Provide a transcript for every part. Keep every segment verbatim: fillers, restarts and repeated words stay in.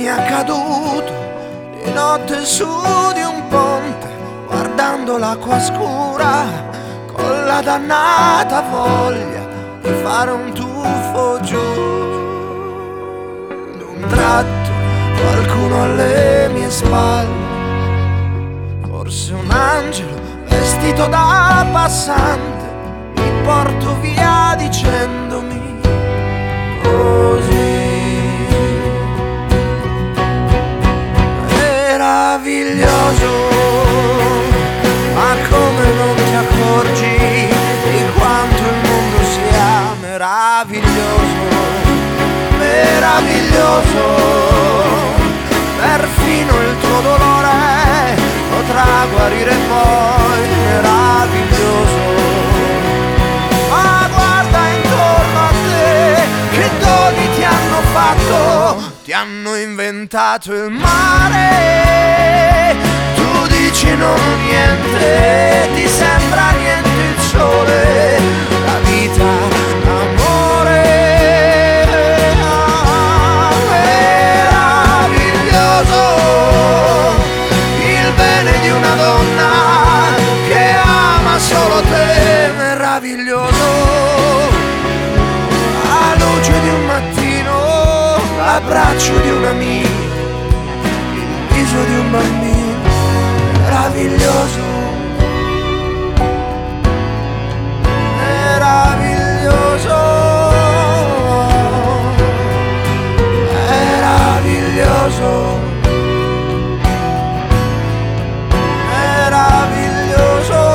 mi è accaduto di notte su di un ponte, guardando l'acqua scura, con la dannata voglia di fare un tuffo giù. D'un tratto qualcuno alle mie spalle, forse un angelo vestito da passante, mi porto via dicendomi così. Meraviglioso, ma come non ti accorgi di quanto il mondo sia meraviglioso, meraviglioso, perfino il tuo dolore potrà guarire poi, meraviglioso. Ma guarda intorno a te, che doni ti hanno fatto, ti hanno inventato il mare. Tu dici non ho niente, ti sembra niente il sole, la vita, l'amore. Ah, meraviglioso, il bene di una donna che ama solo te, meraviglioso. La luce di un mattino, l'abbraccio di un amico, il viso di un bambino, meraviglioso, meraviglioso, meraviglioso, meraviglioso.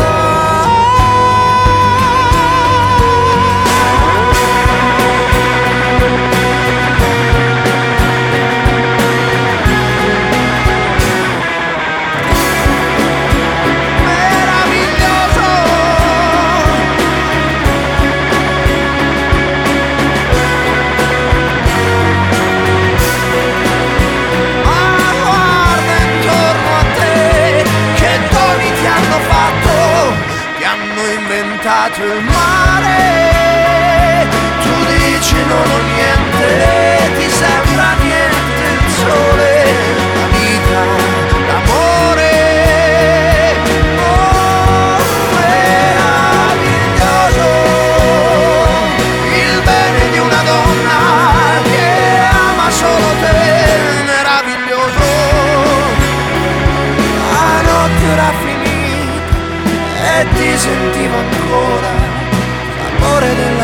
Il mare, tu dici non ho niente, ti sembra niente il sole, la vita, l'amore. Oh, meraviglioso, il bene di una donna che ama solo te, meraviglioso. La notte era finita e ti sentivo ancora l'amore della